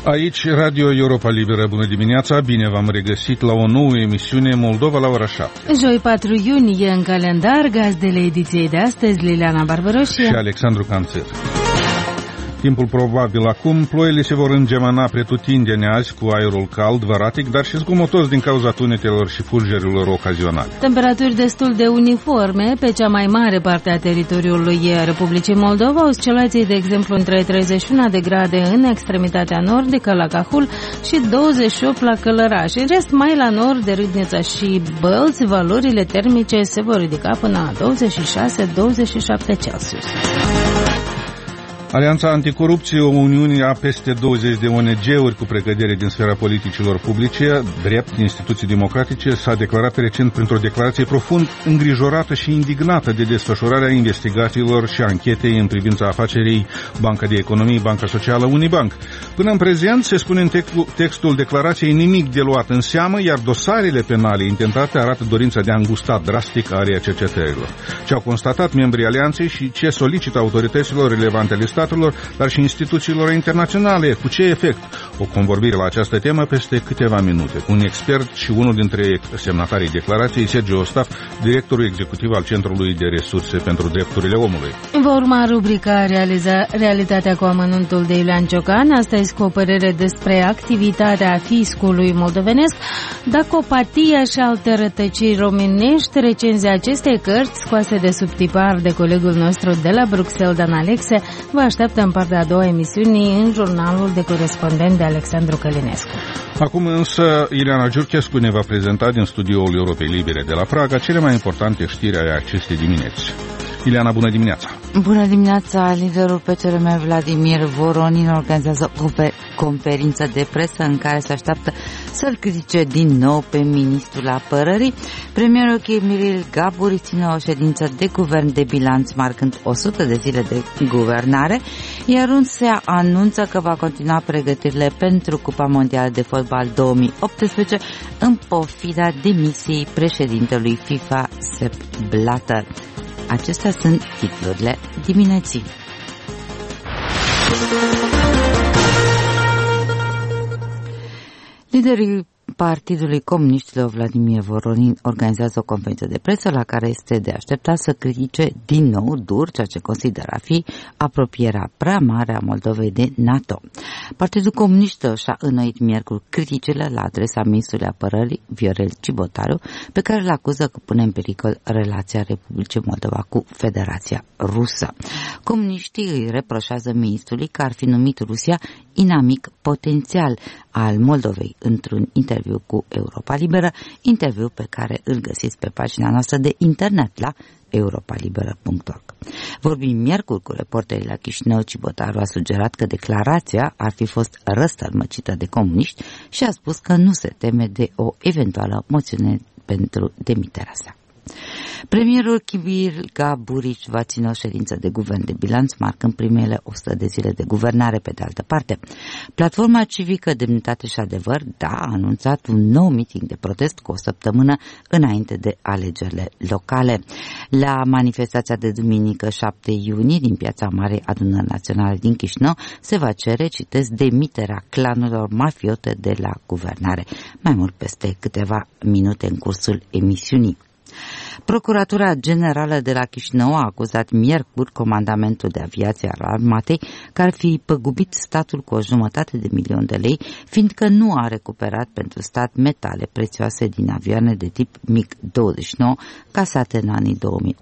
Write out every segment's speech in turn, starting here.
Aici, Radio Europa Liberă, bună dimineața, bine v-am regăsit la o nouă emisiune Moldova la ora 7. Joi 4 iunie în calendar, gazdele ediției de astăzi, Liliana Barbăroșie și Alexandru Canțer. Timpul probabil acum, ploile se vor îngemana pretutindeni azi cu aerul cald, văratic, dar și zgomotos din cauza tunetelor și fulgerilor ocazionale. Temperaturi destul de uniforme pe cea mai mare parte a teritoriului Republicii Moldova, oscilații de exemplu între 31 de grade în extremitatea nordică la Cahul și 28 la Călăraș. În rest, mai la nord de Râdnița și Bălți, valorile termice se vor ridica până la 26-27 Celsius. Alianța Anticorupție, o uniune a peste 20 de ONG-uri cu precădere din sfera politicilor publice, drept, instituții democratice, s-a declarat recent printr-o declarație profund îngrijorată și indignată de desfășurarea investigațiilor și anchetei în privința afacerii Banca de Economie, Banca Socială, Unibank. Până în prezent, se spune în textul declarației, nimic de luat în seamă, iar dosarele penale intentate arată dorința de a îngusta drastic area cercetărilor. Ce au constatat membrii Alianței și ce solicită autorităților relevante ale statelor, dar și instituțiilor internaționale. Cu ce efect? O convorbire la această temă peste câteva minute cu un expert și unul dintre semnatarii declarației, Sergiu Ostaf, directorul executiv al Centrului de Resurse pentru Drepturile Omului. Va urma rubrica Realitatea cu amănuntul de Iulian Ciocan. Astăzi cu o părere despre activitatea fiscului moldovenesc, Dacopatia și alte rătăciri românești, recenzia acestei cărți scoase de sub tipar de colegul nostru de la Bruxelles, Dan Alexe, vă așteaptă în partea a doua emisiunii în jurnalul de corespondent de Alexandru Călinescu. Acum însă Ileana Giurchescu ne va prezenta din studioul Europei Libere de la Praga cele mai importante știri ale acestei dimineți. Ileana, bună dimineața! Bună dimineața! Liderul PCRM Vladimir Voronin organizează o conferință de presă în care se așteaptă să-l critique din nou pe ministrul apărării. Premierul Kiril Gaburi ține o ședință de guvern de bilanț marcând 100 de zile de guvernare, iar Rusia anunță că va continua pregătirile pentru Cupa Mondială de Fotbal 2018 în pofida demisiei președintelui FIFA Sepp Blatter. Acestea sunt titlurile dimineții. Liderii Partidului Comuniștilor Vladimir Voronin organizează o conferință de presă la care este de așteptat să critique din nou dur ceea ce consideră a fi apropierea prea mare a Moldovei de NATO. Partidul Comunist și-a înnoit miercuri criticile la adresa ministrului apărării Viorel Cibotaru, pe care îl acuză că pune în pericol relația Republicii Moldova cu Federația Rusă. Comuniștii îi reproșează ministrului că ar fi numit Rusia inamic potențial al Moldovei într-un interviu cu Europa Liberă, interviu pe care îl găsiți pe pagina noastră de internet la europalibera.org. Vorbim miercuri cu reporterii la Chișinău. Cibotaru a sugerat că declarația ar fi fost răstălmăcită de comuniști și a spus că nu se teme de o eventuală moțiune pentru demiterea sa. Premierul Kiril Gaburici va ține o ședință de guvern de bilanț marcând primele 100 de zile de guvernare. Pe de altă parte, Platforma Civică Demnitate și Adevăr a anunțat un nou meeting de protest cu o săptămână înainte de alegerile locale. La manifestația de duminică 7 iunie din Piața Marei Adunări Naționale din Chișinău se va cere, citesc, demiterea clanurilor mafiote de la guvernare. Mai mult peste câteva minute în cursul emisiunii. Procuratura Generală de la Chișinău a acuzat miercuri Comandamentul de Aviație al Armatei că ar fi păgubit statul cu 500 de milioane de lei, fiindcă nu a recuperat pentru stat metale prețioase din avioane de tip MiG-29 casate în anii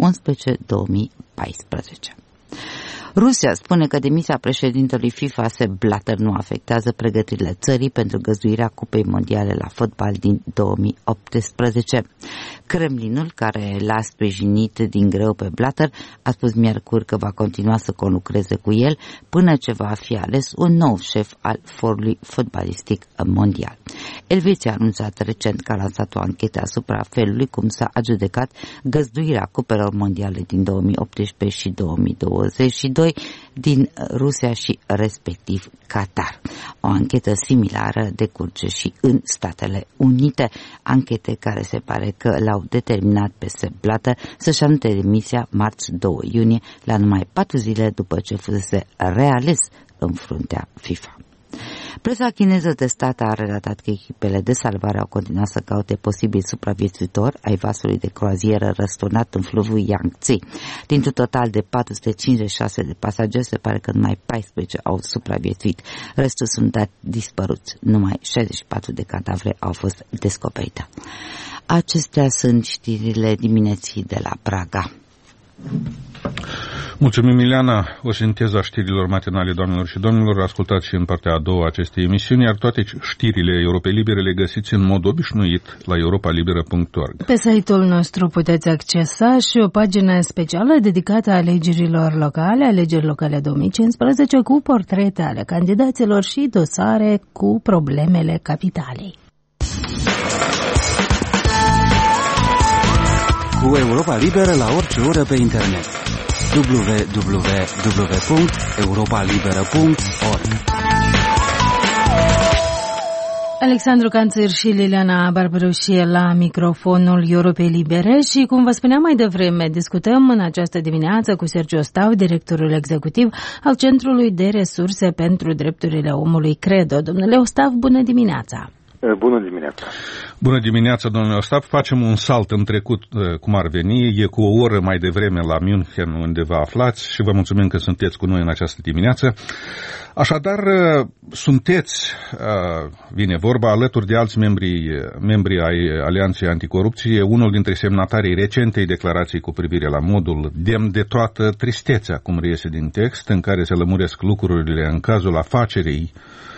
2011-2014. Rusia spune că demisia președintelui FIFA Sepp Blatter nu afectează pregătirile țării pentru găzduirea Cupei Mondiale la fotbal din 2018. Kremlinul, care l-a sprijinit din greu pe Blatter, a spus miercuri că va continua să conlucreze cu el până ce va fi ales un nou șef al forului fotbalistic mondial. Elveția a anunțat recent că a lansat o anchetă asupra felului cum s-a adjudecat găzduirea Cupelor Mondiale din 2018 și 2022 din Rusia și respectiv Qatar. O anchetă similară decurge și în Statele Unite, anchete care se pare că l-au determinat pe Sepp Blatter să-și anunțe demisia marți 2 iunie, la numai 4 zile după ce fusese reales în fruntea FIFA. Presa chineză testată a relatat că echipele de salvare au continuat să caute posibil supraviețuitori ai vasului de croazieră răsturnat în fluviul Yangtze. Dintr-un total de 456 de pasageri, se pare că numai 14 au supraviețuit. Restul sunt dispăruți. Numai 64 de cadavre au fost descoperite. Acestea sunt știrile dimineții de la Praga. Mulțumim, Ileana. O sinteză a știrilor matinale, doamnelor și domnilor. Ascultați și în partea a doua a acestei emisiuni, iar toate știrile Europei Libere le găsiți în mod obișnuit la europalibera.org. Pe site-ul nostru puteți accesa și o pagină specială dedicată alegerilor locale, alegeri locale 2015, cu portrete ale candidaților și dosare cu problemele capitalei. Cu Europa Liberă la orice oră pe internet. www.europalibera.org. Alexandru Canțir și Liliana Barbaroșie la microfonul Europei Libere și, cum vă spuneam mai devreme, discutăm în această dimineață cu Sergiu Ostav, directorul executiv al Centrului de Resurse pentru Drepturile Omului CREDO. Domnule Ostav, bună dimineața! Bună dimineața! Bună dimineața, domnule Ostap. Facem un salt în trecut, cum ar veni. E cu o oră mai devreme la München, unde vă aflați, și vă mulțumim că sunteți cu noi în această dimineață. Așadar, sunteți, vine vorba, alături de alți membri ai Alianței Anticorupție, unul dintre semnatarii recentei declarații cu privire la modul demn de toată tristețea, cum reiese din text, în care se lămuresc lucrurile în cazul afacerii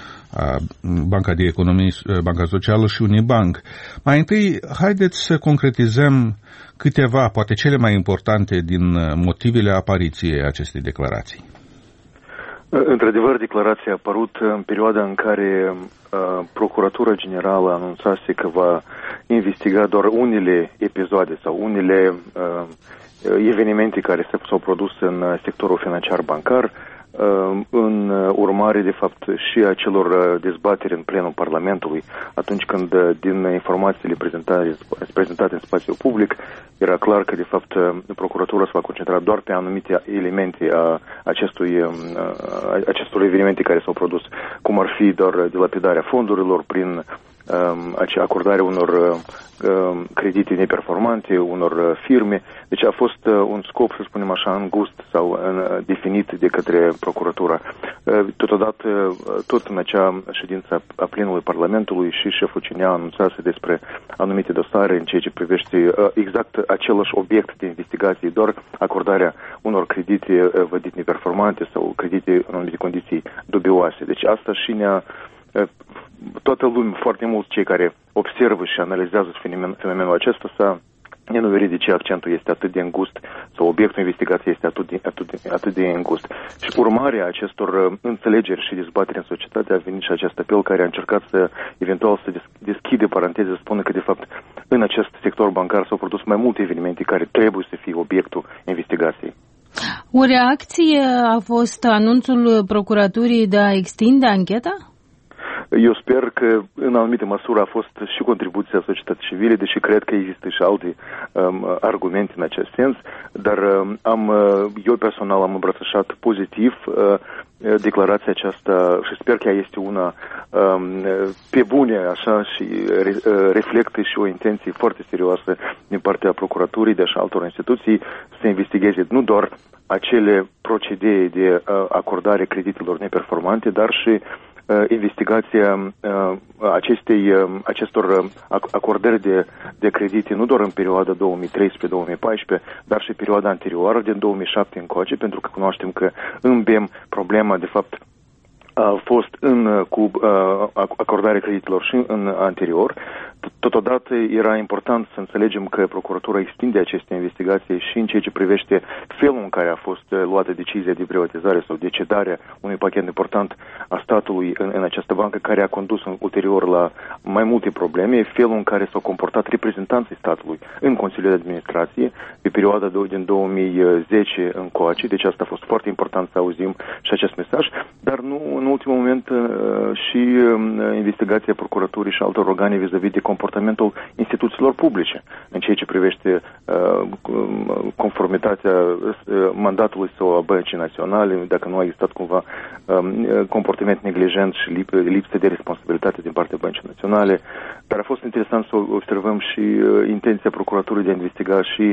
Banca de Economie, Banca Socială și Unibank. Mai întâi, haideți să concretizăm câteva, poate cele mai importante din motivele apariției acestei declarații. Într-adevăr, declarația a apărut în perioada în care Procuratura Generală anunțase că va investiga doar unele episoade sau unele evenimente care s-au produs în sectorul financiar bancar, în urmare, de fapt, și a celor dezbateri în plenul Parlamentului, atunci când, din informațiile prezentate în spațiul public, era clar că, de fapt, Procuratura se va concentra doar pe anumite elemente a acestor evenimente care s-au produs, cum ar fi doar dilapidarea fondurilor prin acordarea unor credite neperformante, unor firme. Deci a fost un scop, să spunem așa, îngust sau definit de către Procuratura. Totodată, tot în acea ședință a plenului Parlamentului și șeful CNA anunțase despre anumite dosare în ceea ce privește exact același obiect de investigație, doar acordarea unor credite vădit neperformante sau credite în anumite condiții dubioase. Deci asta și ne-a toată lumea, foarte mulți cei care observă și analizează fenomenul acesta s-a nenumerit de ce accentul este atât de îngust sau obiectul investigației este atât de îngust. Și urmarea acestor înțelegeri și dezbateri în societate a venit și acest apel care a încercat să, eventual, să deschide paranteze, să spună că, de fapt, în acest sector bancar s-au produs mai multe evenimente care trebuie să fie obiectul investigației. O reacție a fost anunțul Procuraturii de a extinde ancheta? Eu sper că, în anumită măsură, a fost și contribuția societății civile, deși cred că există și alte argumente în acest sens, dar eu personal am îmbrățișat pozitiv declarația aceasta și sper că ea este una pe bune, așa, și reflectă și o intenție foarte serioasă din partea Procuraturii, de așa altor instituții, să investigheze nu doar acele procedee de acordare creditelor neperformante, dar și investigația acestor acordări de credite nu doar în perioada 2013-2014, dar și perioada anterioară, din 2007 încoace, pentru că cunoaștem că în BEM problema, de fapt, a fost cu acordarea creditelor și în anterior. Totodată era important să înțelegem că Procuratura extinde aceste investigații și în ceea ce privește felul în care a fost luată decizia de privatizare sau de cedarea unui pachet important a statului în această bancă, care a condus ulterior la mai multe probleme, felul în care s-au comportat reprezentanții statului în Consiliul de Administrație pe perioada din 2010 încoace. Deci asta a fost foarte important să auzim și acest mesaj, dar nu în ultimul moment și investigația Procuraturii și altor organe vis-a-vis de comportamentul instituțiilor publice în ceea ce privește conformitatea mandatului său a Băncii Naționale, dacă nu a existat cumva comportament neglijent și lipsă de responsabilitate din partea Băncii Naționale. Dar a fost interesant să observăm și intenția procuraturii de a investiga și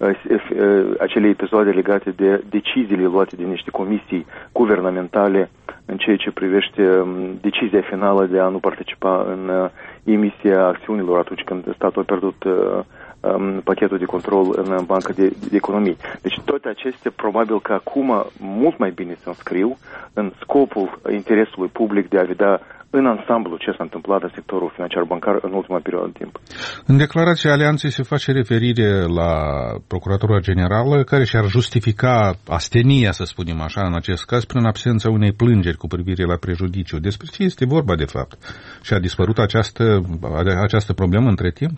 acele episoade legate de deciziile luate de niște comisii guvernamentale în ceea ce privește decizia finală de a nu participa în emisia acțiunilor atunci când statul a pierdut pachetul de control în Banca de Economie. Deci toate acestea probabil că acum mult mai bine se înscriu în scopul interesului public de a vedea în ansamblu ce s-a întâmplat în sectorul financiar bancar în ultima perioadă de timp. În declarația Alianței se face referire la Procuratura Generală, care și-ar justifica astenia, să spunem așa, în acest caz, prin absența unei plângeri cu privire la prejudiciu. Despre ce este vorba, de fapt? Și a dispărut această problemă între timp?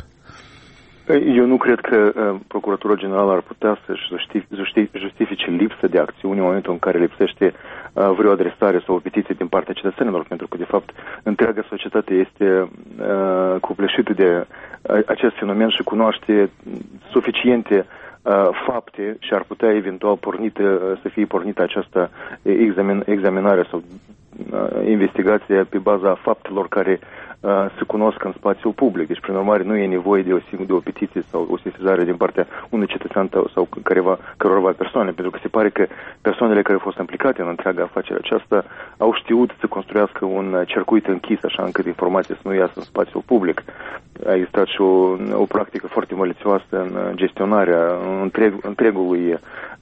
Eu nu cred că Procuratura Generală ar putea să-și justifice lipsă de acțiune în momentul în care lipsește vreo adresare sau o petiție din partea cetățenilor, pentru că, de fapt, întreaga societate este copleșită de acest fenomen și cunoaște suficiente fapte și ar putea eventual să fie pornită această examinare sau investigație pe baza faptelor care se cunosc în spațiul public. Deci, prin urmare, nu e nevoie de o petiție sau o sesizare din partea unui cetățean sau cărorva persoane, pentru că se pare că persoanele care au fost implicate în întreaga afacere aceasta au știut să construiască un circuit închis, așa încât informația să nu iasă în spațiul public. A existat și o practică foarte malițioasă în gestionarea întregului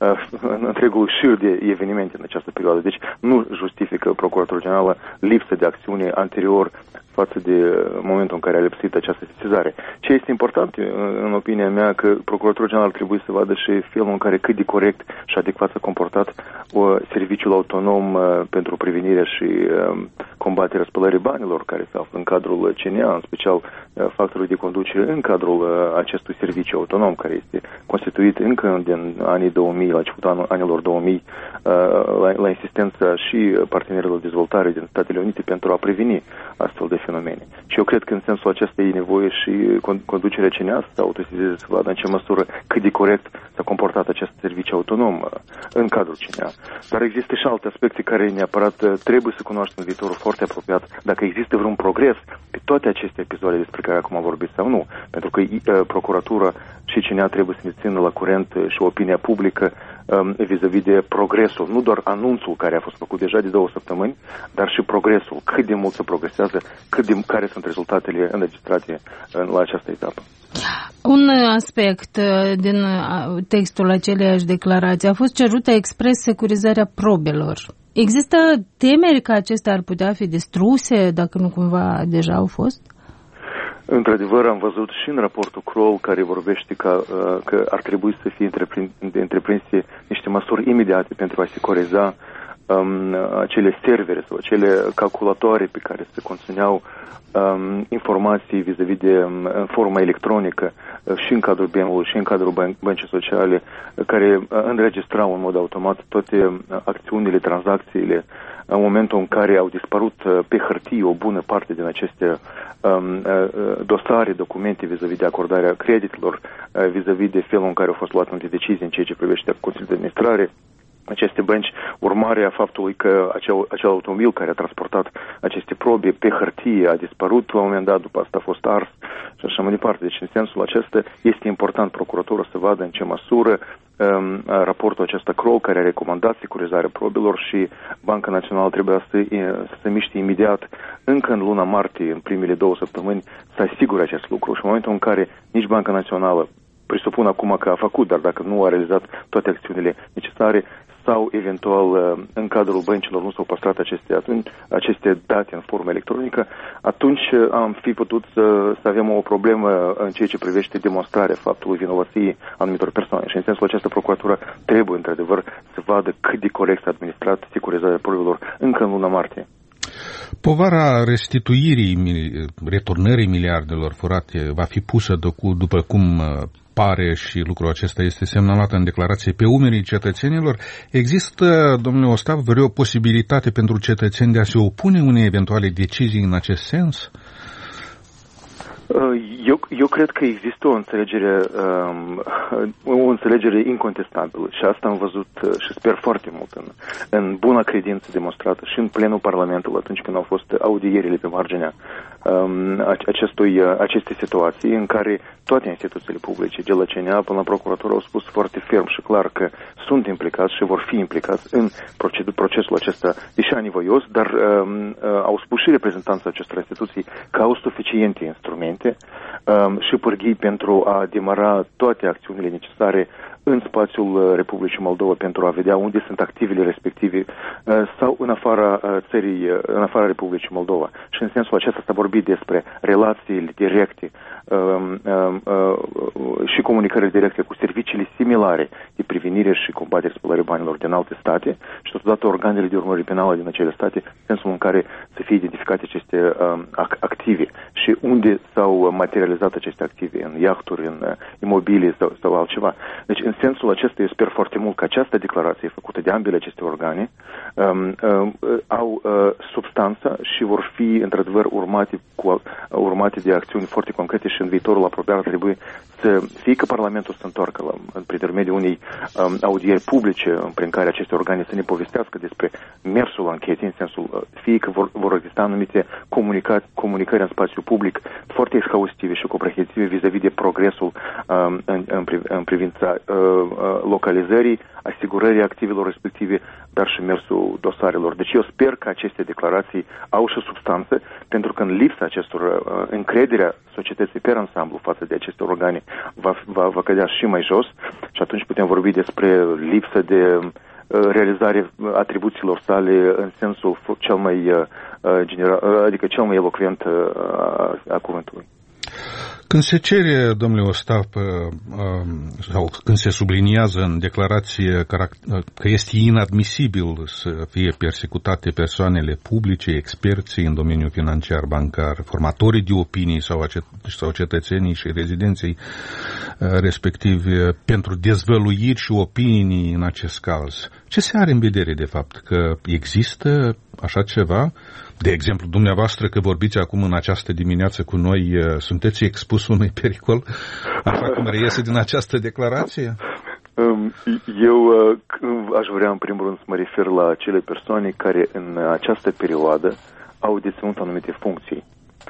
șir de evenimente în această perioadă. Deci, nu justifică Procuratura Generală lipsă de acțiune anterior față de momentul în care a lipsit această sesizare. Ce este important, în opinia mea, că Procuratura Generală trebuie să vadă și felul în care cât de corect și adecvat s-a comportat serviciul autonom pentru prevenirea și combaterea spălării banilor, care se află în cadrul CNA, în special factorul de conducere în cadrul acestui serviciu autonom, care este constituit încă din anii 2000, la începutul anilor 2000, la insistența și partenerilor de dezvoltare din Statele Unite pentru a preveni astfel de fenomene. Și eu cred că în sensul acesta e nevoie și conducerea CNA să autosizeze, să vadă în ce măsură cât de corect s-a comportat acest serviciu autonom în cadrul CNA. Dar există și alte aspecte care neapărat trebuie să cunoaștem în viitorul foarte apropiat, dacă există vreun progres pe toate aceste episoade despre care acum am vorbit sau nu. Pentru că procuratura și CNA trebuie să ne țină la curent și opinia publică vis-a-vis de progresul, nu doar anunțul care a fost făcut deja de 2 săptămâni, dar și progresul, cât de mult se progresează, care sunt rezultatele înregistrate la această etapă. Un aspect din textul aceleiași declarații a fost cerută expres securizarea probelor. Există temeri că acestea ar putea fi distruse, dacă nu cumva deja au fost? Într-adevăr, am văzut și în raportul Kroll, care vorbește că ar trebui să fie întreprinse niște măsuri imediate pentru a securiza acele servere sau acele calculatoare pe care se conțineau informații vis-a-vis de în formă electronică și în cadrul BM-ului și în cadrul băncii sociale, care înregistrau în mod automat toate acțiunile, tranzacțiile în momentul în care au dispărut pe hârtie o bună parte din aceste dosare, documente vis-a-vis de acordarea creditelor, vis-a-vis de felul în care au fost luate multe decizii în ceea ce privește Consiliul de Administrare. Aceste bănci, urmare a faptului că acel automobil care a transportat aceste probe pe hârtie a dispărut la un moment dat, după asta a fost ars și așa mai departe. Deci, în sensul acesta, este important procuratura să vadă în ce măsură raportul acesta Kroll, care a recomandat securizarea probelor, și Banca Națională trebuia să se miște imediat, încă în luna martie, în primele 2 săptămâni, să asigure acest lucru. Și în momentul în care nici Banca Națională, presupun acum că a făcut, dar dacă nu a realizat toate acțiunile necesare, sau eventual în cadrul băncilor nu s-au păstrat aceste date în formă electronică, atunci am fi putut să avem o problemă în ceea ce privește demonstrarea faptului vinovăției anumitor persoane. Și în sensul acesta procuratura trebuie într-adevăr să vadă cât de corect s-a administrat securizarea probelor încă în luna martie. Povara restituirii, returnării miliardelor furate va fi pusă după cum pare, și lucrul acesta este semnalat în declarație, pe umerii cetățenilor. Există, domnule Ostav, vreo posibilitate pentru cetățeni de a se opune unei eventuale decizii în acest sens? Eu cred că există o înțelegere incontestabilă și asta am văzut și sper foarte mult în buna credință demonstrată și în plenul Parlamentului atunci când au fost audierile pe marginea acestei situații în care toate instituțiile publice, de la CNA până la procuratură, au spus foarte ferm și clar că sunt implicați și vor fi implicați în procesul acesta, deși anevoios, dar au spus și reprezentanții acestor instituții că au suficiente instrumente și pârghii pentru a demara toate acțiunile necesare în spațiul Republicii Moldova pentru a vedea unde sunt activele respective sau în afara țării, în afara Republicii Moldova. Și în sensul acesta s-a vorbit despre relațiile directe și comunicări directe cu serviciile similare de prevenire și combatere spălării banilor din alte state și totodată organele de urmărire penală din acele state, în sensul în care să fie identificate aceste active și unde s-au materializat aceste active, în iahturi, în imobilie sau altceva. Deci, în sensul acesta, eu sper foarte mult că această declarație făcută de ambele aceste organe au substanță și vor fi, într-adevăr, urmate de acțiuni foarte concrete și în viitorul apropiat ar trebui să fie că Parlamentul să întoarcă prin intermediul unei audieri publice prin care aceste organe să ne povestească despre mersul anchetei, în sensul fie că vor exista anumite comunicări în spațiu public foarte exhaustive și comprehensive vis-a-vis de progresul în privința localizării, asigurării activelor respective, dar și mersul dosarelor. Deci eu sper că aceste declarații au și substanță, pentru că în lipsa acestor încrederea societății pe ansamblu față de aceste organe va cădea și mai jos și atunci putem vorbi despre lipsă de realizare atribuțiilor sale în sensul cel mai general, adică cel mai elocvent a cuvântului. Când se cere, domnule Ostap, sau când se subliniază în declarație că este inadmisibil să fie persecutate persoanele publice, experții în domeniul financiar, bancar, formatorii de opinii sau cetățenii și rezidenții respectivi pentru dezvăluiri și opinii în acest caz, ce se are în vedere de fapt? Că există așa ceva? De exemplu, dumneavoastră, că vorbiți acum în această dimineață cu noi, sunteți expus unui pericol, așa cum reiese din această declarație? Eu aș vrea, în primul rând, să mă refer la acele persoane care în această perioadă au deținut anumite funcții,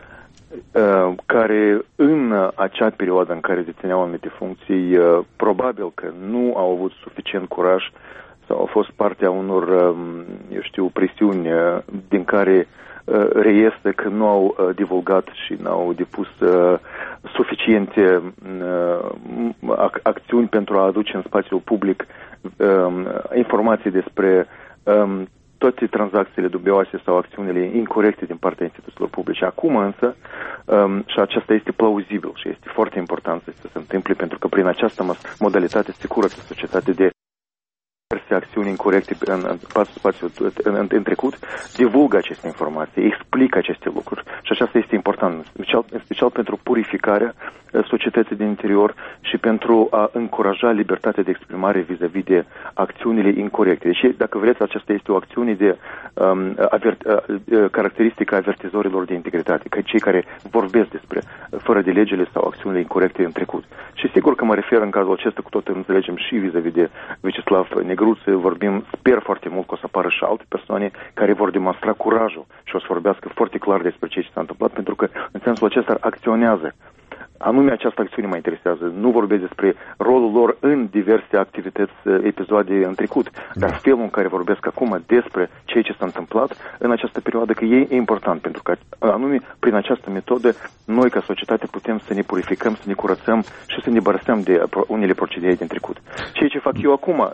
care în acea perioadă în care dețineau anumite funcții, probabil că nu au avut suficient curaj sau au fost partea unor, presiuni din care reiese că nu au divulgat și n-au depus suficiente acțiuni pentru a aduce în spațiul public informații despre toate tranzacțiile dubioase sau acțiunile incorecte din partea instituțiilor publice. Acum însă, și aceasta este plauzibil și este foarte important să se întâmple, pentru că prin această modalitate se curăță societatea de acțiuni incorecte în trecut, divulgă aceste informații, explică aceste lucruri și aceasta este important, în special pentru purificarea societății din interior și pentru a încuraja libertatea de exprimare vis-a-vis de acțiunile incorecte. Deci, dacă vreți, aceasta este o acțiune de caracteristică a avertizorilor de integritate, că cei care vorbesc despre fără de legile sau acțiunile incorecte în trecut. Și sigur că mă refer în cazul acesta, cu tot înțelegem și vis-a-vis de Vyacheslav Negruță, vorbim, sper foarte mult că o să apară și alte persoane care vor demonstra curajul și o să vorbească foarte clar despre ce s-a întâmplat, pentru că în sensul acesta acționează. Anume această acțiune mă interesează. Nu vorbesc despre rolul lor în diverse activități, episoade în trecut, dar felul în care vorbesc acum despre ceea ce s-a întâmplat în această perioadă, că e important, pentru că anume prin această metodă noi ca societate putem să ne purificăm, să ne curățăm și să ne bărăsăm de unele procedee din trecut. Ceea ce fac eu acum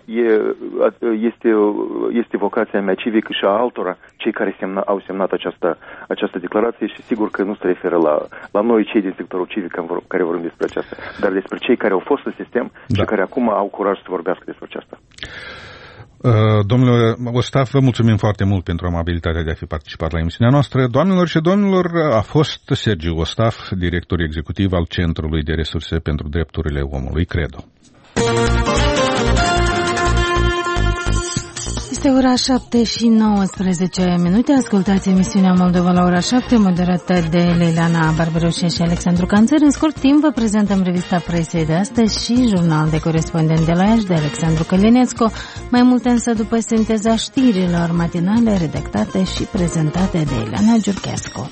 este vocația mea civică și a altora, cei care au semnat această declarație și sigur că nu se referă la noi, cei din sectorul civic, care vorbim despre aceasta, dar despre cei care au fost în sistem și care acum au curaj să vorbească despre aceasta. Domnule Ostaf, vă mulțumim foarte mult pentru amabilitatea de a fi participat la emisiunea noastră. Doamnelor și domnilor, a fost Sergiu Ostaf, director executiv al Centrului de Resurse pentru Drepturile Omului, CREDO. Este ora 7 și 19 minute. Ascultați emisiunea Moldova la ora 7, moderată de Leilana Barberoșe și Alexandru Canțăr. În scurt timp vă prezentăm revista presei de astăzi și jurnal de corespondent de la Iași de Alexandru Călinescu. Mai multe însă după sinteza știrilor matinale redactate și prezentate de Ileana Giurchescu.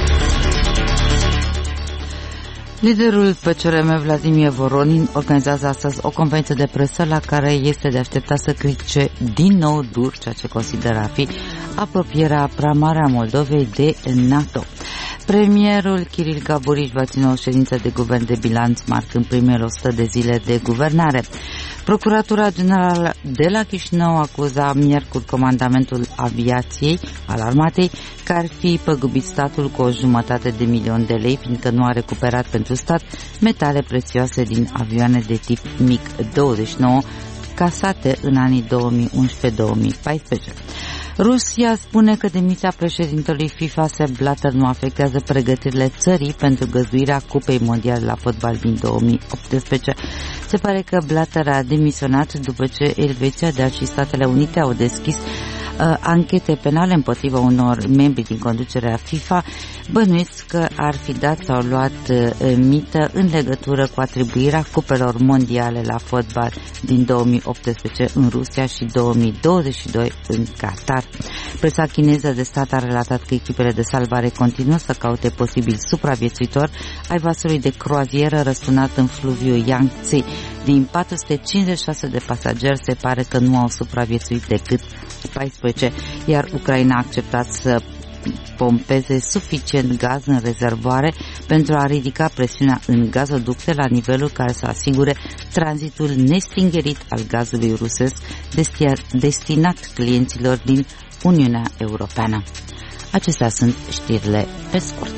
Liderul PCRM Vladimir Voronin organizează astăzi o conferință de presă la care este de așteptat să critique din nou dur ceea ce consideră a fi apropierea prea mare a Moldovei de NATO. Premierul Kiril Gaburiș va ține o ședință de guvern de bilanț marcând primele 100 de zile de guvernare. Procuratura Generală de la Chișinău acuza miercuri comandamentul aviației al armatei că ar fi păgubit statul cu 1,5 milion de lei, fiindcă nu a recuperat pentru stat metale prețioase din avioane de tip MiG-29 casate în anii 2011-2014. Rusia spune că demisia președintelui FIFA Sepp Blatter nu afectează pregătirile țării pentru găzduirea Cupei Mondiale la fotbal din 2018. Se pare că Blatter a demisionat după ce Elveția, dar și Statele Unite au deschis anchete penale împotriva unor membri din conducerea FIFA, bănuiți că ar fi dat sau luat mită în legătură cu atribuirea cupelor mondiale la fotbal din 2018 în Rusia și 2022 în Qatar. Presa chineză de stat a relatat că echipele de salvare continuă să caute posibil supraviețuitori ai vasului de croazieră răsturnat în fluviul Yangtze. Din 456 de pasageri se pare că nu au supraviețuit decât 14, iar Ucraina a acceptat să pompeze suficient gaz în rezervoare pentru a ridica presiunea în gazoducte la nivelul care să asigure tranzitul nestingerit al gazului rusesc destinat clienților din Uniunea Europeană. Acestea sunt știrile pe scurt.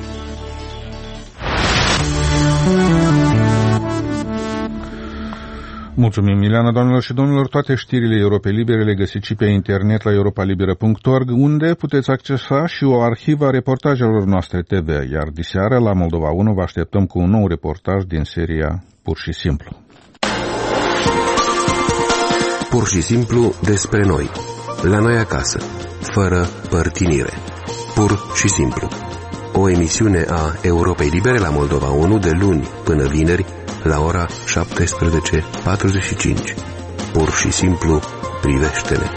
Mulțumim, Ileana. Doamnelor și domnilor, toate știrile Europei Libere le găsiți și pe internet la europalibera.org, unde puteți accesa și o arhivă a reportajelor noastre TV, iar diseară la Moldova 1 vă așteptăm cu un nou reportaj din seria Pur și Simplu. Pur și simplu despre noi, la noi acasă, fără părtinire. Pur și simplu. O emisiune a Europei Libere la Moldova 1 de luni până vineri la ora 17:45. Pur și simplu, privește-ne.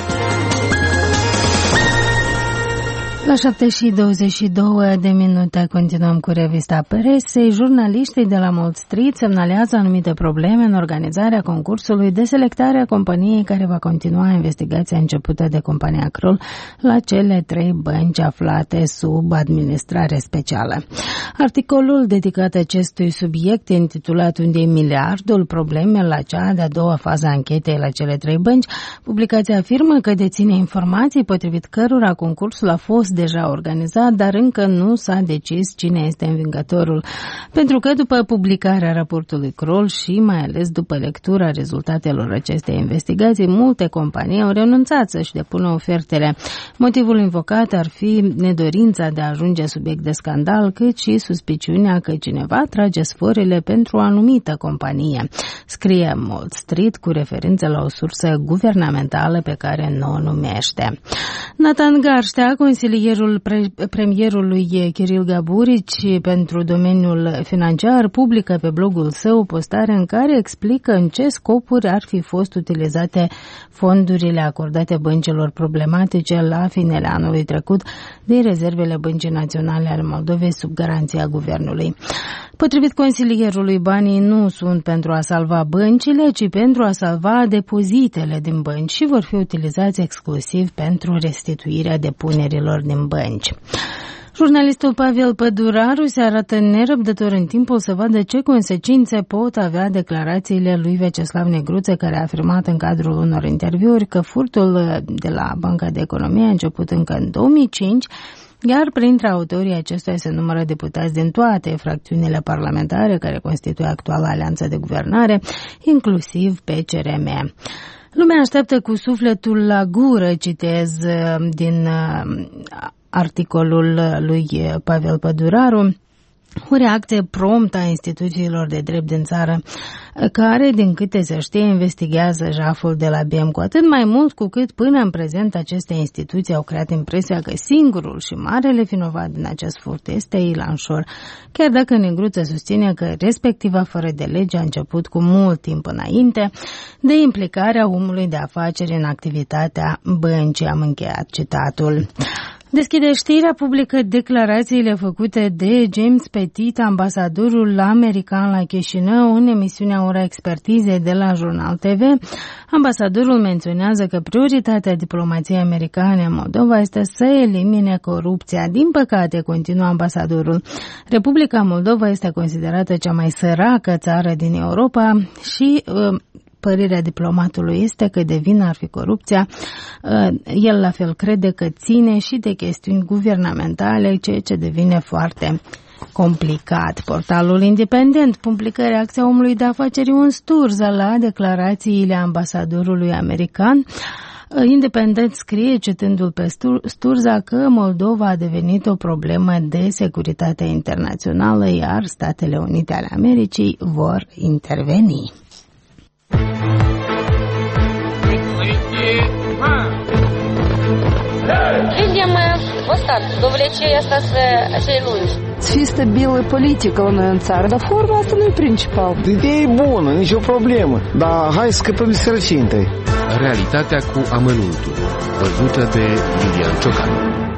La 7 și 22 de minute continuăm cu revista presei. Jurnaliștii de la Mall Street semnalează anumite probleme în organizarea concursului de selectare a companiei care va continua investigația începută de compania Kroll la cele 3 bănci aflate sub administrare specială. Articolul dedicat acestui subiect, intitulat Unde e miliardul? Probleme la cea de-a doua fază a anchetei la cele 3 bănci, publicația afirmă că deține informații potrivit cărora concursul a fost deja organizat, dar încă nu s-a decis cine este învingătorul. Pentru că după publicarea raportului Kroll și mai ales după lectura rezultatelor acestei investigații, multe companii au renunțat să-și depună ofertele. Motivul invocat ar fi nedorința de a ajunge subiect de scandal, cât și suspiciunea că cineva trage sforile pentru o anumită companie. Scrie Mall Street cu referință la o sursă guvernamentală pe care nu o numește. Nathan Garștea, consilierul premierului Kiril Gaburici pentru domeniul financiar, publică pe blogul său o postare în care explică în ce scopuri ar fi fost utilizate fondurile acordate băncilor problematice la finele anului trecut din rezervele Băncii Naționale ale Moldovei sub garanția guvernului. Potrivit consilierului, banii nu sunt pentru a salva băncile, ci pentru a salva depozitele din bănci și vor fi utilizați exclusiv pentru restituirea depunerilor din bănci. Jurnalistul Pavel Păduraru se arată nerăbdător în timpul să vadă ce consecințe pot avea declarațiile lui Vyacheslav Negruță, care a afirmat în cadrul unor interviuri că furtul de la Banca de Economie a început încă în 2005, iar printre autorii acestuia se numără deputați din toate fracțiunile parlamentare care constituie actuala alianță de guvernare, inclusiv PCRM. Lumea așteaptă cu sufletul la gură, citez din articolul lui Pavel Păduraru, o reacție promptă a instituțiilor de drept din țară, care, din câte se știe, investigează jaful de la BM, cu atât mai mult cu cât până în prezent aceste instituții au creat impresia că singurul și marele vinovat din acest furt este Ilan Șor, chiar dacă Negruță susține că respectiva fără de lege a început cu mult timp înainte de implicarea omului de afaceri în activitatea băncii. Am încheiat citatul. Deschide știrea publică declarațiile făcute de James Petit, ambasadorul american la Chișinău, în emisiunea Ora Expertizei de la Jurnal TV. Ambasadorul menționează că prioritatea diplomației americane în Moldova este să elimine corupția. Din păcate, continuă ambasadorul, Republica Moldova este considerată cea mai săracă țară din Europa și părerea diplomatului este că de vină ar fi corupția. El la fel crede că ține și de chestiuni guvernamentale, ceea ce devine foarte complicat. Portalul Independent publică reacția omului de afaceri un Sturza la declarațiile ambasadorului american. Independent scrie, citându-l pe Sturza, că Moldova a devenit o problemă de securitate internațională, iar Statele Unite ale Americii vor interveni. Видим остатки до влечения acei lungi. Fi stabilă politică la noi în țară, dar forma asta nu e principal. Ideea e bună, nicio problemă, dar hai să scăpăm de sărăcie întâi. Realitatea cu amănuntul, văzută de Lilian Ciocan.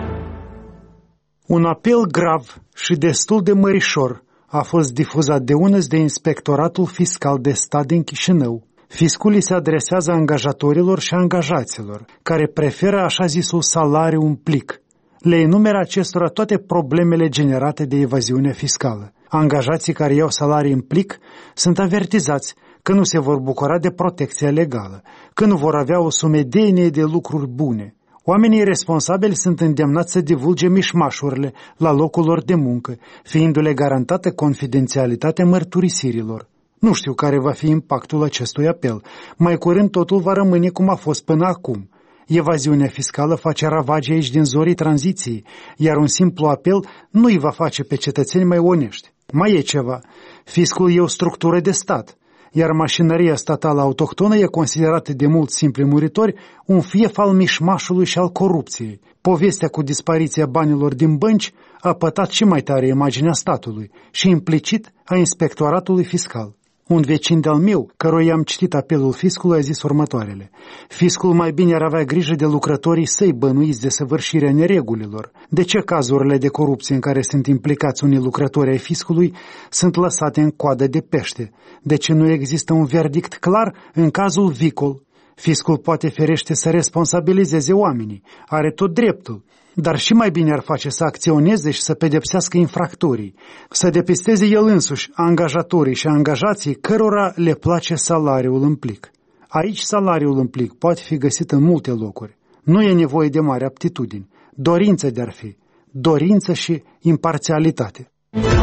Un apel grav și destul de mărișor a fost difuzat de unăs de Inspectoratul Fiscal de Stat din Chișinău. Fiscul se adresează angajatorilor și angajaților, care preferă așa zisul salariu în plic. Le enumeră acestora toate problemele generate de evaziune fiscală. Angajații care iau salarii în plic sunt avertizați că nu se vor bucura de protecție legală, că nu vor avea o sumedenie de lucruri bune. Oamenii responsabili sunt îndemnați să divulge mișmașurile la locul lor de muncă, fiindu-le garantată confidențialitatea mărturisirilor. Nu știu care va fi impactul acestui apel. Mai curând totul va rămâne cum a fost până acum. Evaziunea fiscală face ravagii aici din zorii tranziției, iar un simplu apel nu îi va face pe cetățeni mai onești. Mai e ceva. Fiscul e o structură de stat, iar mașinăria statală autohtonă e considerată de mulți simpli muritori un fief al mișmașului și al corupției. Povestea cu dispariția banilor din bănci a pătat și mai tare imaginea statului și implicit a Inspectoratului Fiscal. Un vecin de-al meu, căruia i-am citit apelul fiscului, a zis următoarele. Fiscul mai bine ar avea grijă de lucrătorii săi bănuiți de săvârșirea neregulilor. De ce cazurile de corupție în care sunt implicați unii lucrători ai fiscului sunt lăsate în coadă de pește? De ce nu există un verdict clar în cazul Vicol? Fiscul poate ferește să responsabilizeze oamenii, are tot dreptul, dar și mai bine ar face să acționeze și să pedepsească infractorii, să depisteze el însuși angajatorii și angajații cărora le place salariul în plic. Aici salariul în plic poate fi găsit în multe locuri. Nu e nevoie de mare aptitudini, dorință de-ar fi, dorință și imparțialitate.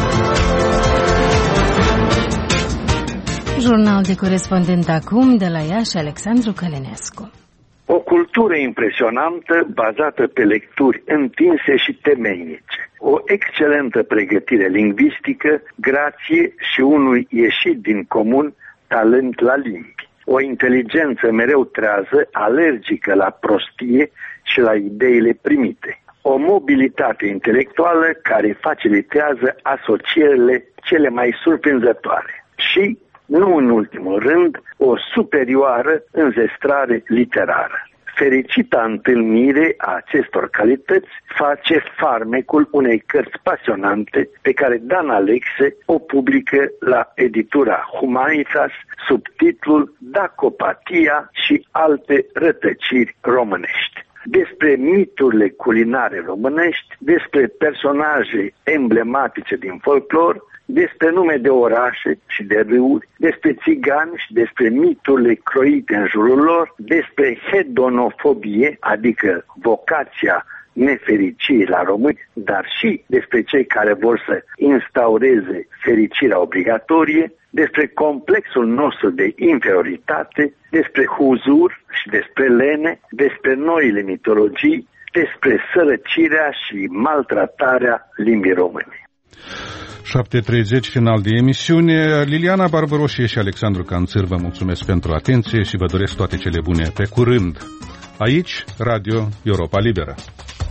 Jurnal de corespondent acum de la Iași, Alexandru Călinescu. O cultură impresionantă, bazată pe lecturi întinse și temeinice. O excelentă pregătire lingvistică, grație și unui ieșit din comun talent la limbi. O inteligență mereu trează, alergică la prostie și la ideile primite. O mobilitate intelectuală care facilitează asocierile cele mai surprinzătoare. Și, nu în ultimul rând, o superioară înzestrare literară. Fericita întâlnire a acestor calități face farmecul unei cărți pasionante pe care Dan Alexe o publică la editura Humanitas sub titlul Dacopatia și alte rătăciri românești. Despre miturile culinare românești, despre personaje emblematice din folclor, despre nume de orașe și de râuri, despre țigani și despre miturile croite în jurul lor, despre hedonofobie, adică vocația nefericiei la români, dar și despre cei care vor să instaureze fericirea obligatorie, despre complexul nostru de inferioritate, despre huzur și despre lene, despre noile mitologii, despre sărăcirea și maltratarea limbii române. 7:30, final de emisiune. Liliana Barbăroșie și Alexandru Canțâr vă mulțumesc pentru atenție și vă doresc toate cele bune. Pe curând! Aici, Radio Europa Liberă.